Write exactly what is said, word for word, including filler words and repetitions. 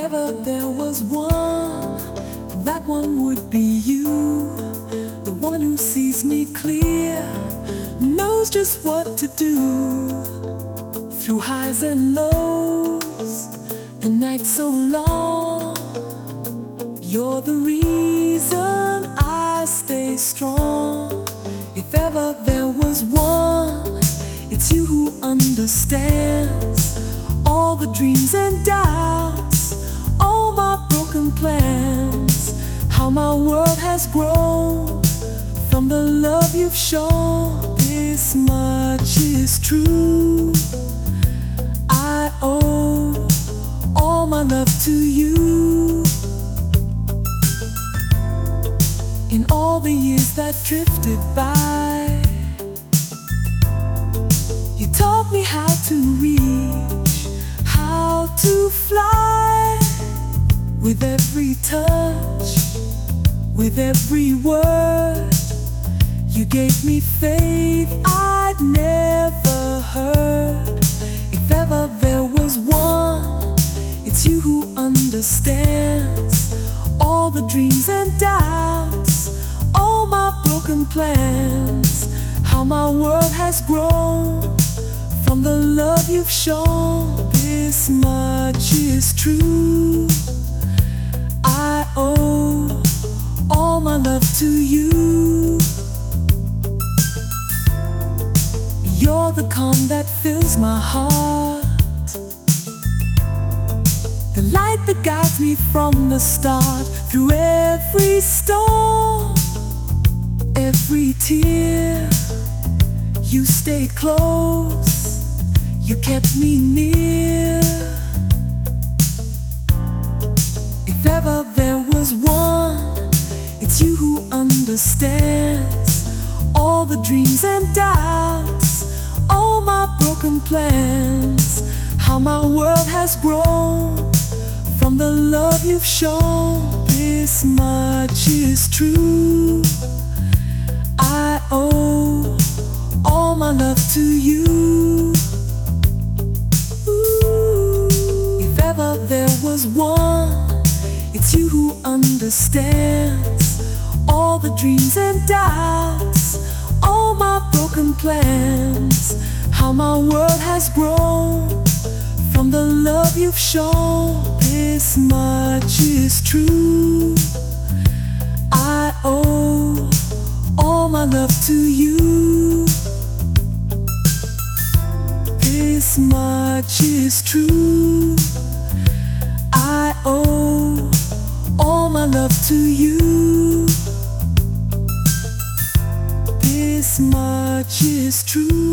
ever there was one, that one would be you. The one who sees me clear, knows just what to do. Through highs and lows, the night so long, you're the reason I stay strong. If ever there was one, it's you who understands all the dreams and doubts, all my broken plans, how my world has grown from the love you've shown. This much is true, I owe all my love to you. In all the years that drifted by, you taught me how to reach, how to fly. With every touch, with every word, you gave me faith I'd never heard. If ever there was one, it's you who understands all the dreams and doubts, all my broken plans, how my world has grown from the love you've shown. This much is true, I owe all my love to you. You're the calm that fills my heart, the light that guides me from the start. Through every storm, every tear, you stayed close, you kept me near. If ever there was one, it's you who understands all the dreams and doubts, all my broken plans, how my world has grown from the love you've shown. This much is true, I owe all my love to you. Ooh. If ever there was one, it's you who understands all the dreams and doubts, all my broken plans, how my world has grown from the love you've shown. This much is true, I owe all my love to you. This much is true, I owe all my love to you. This much is true.